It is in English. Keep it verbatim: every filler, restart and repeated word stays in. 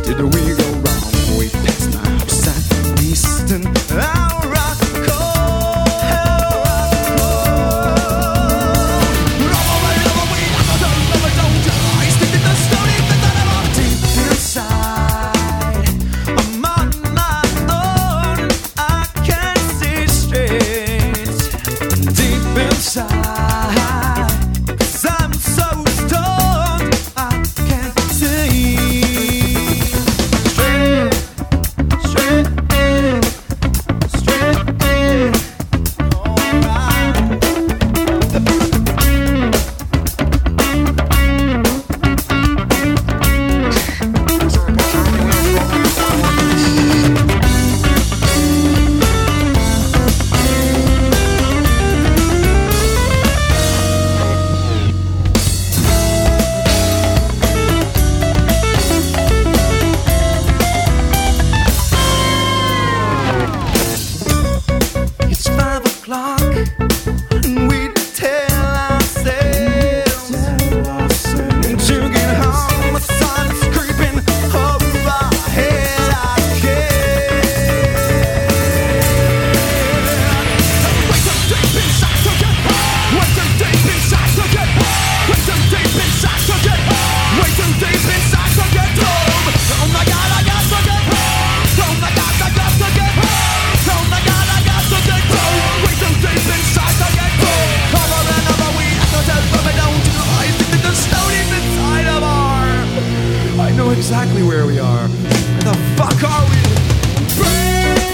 did we go wrong? We passed my house at east and our rock cold. Deep inside, I'm on my own. I can't see straight. Deep inside, 'cause I'm so stoned, I can't see straight, straight, straight. Alright. It's five o'clock, and we tell ourselves to get home. The sun's creeping over our head. I can't. Way too deep inside to get home. Way too deep inside to get home. Way too deep inside to get home. Way too deep inside to get home. Oh my God, I got to get home. Oh my God, I got to get home. Oh my God, I got to get home. Way too deep inside to get home. Over and over we have to tell them, don't you? I think that the snow deep inside of our. I know exactly where we are. Where the fuck are we? Break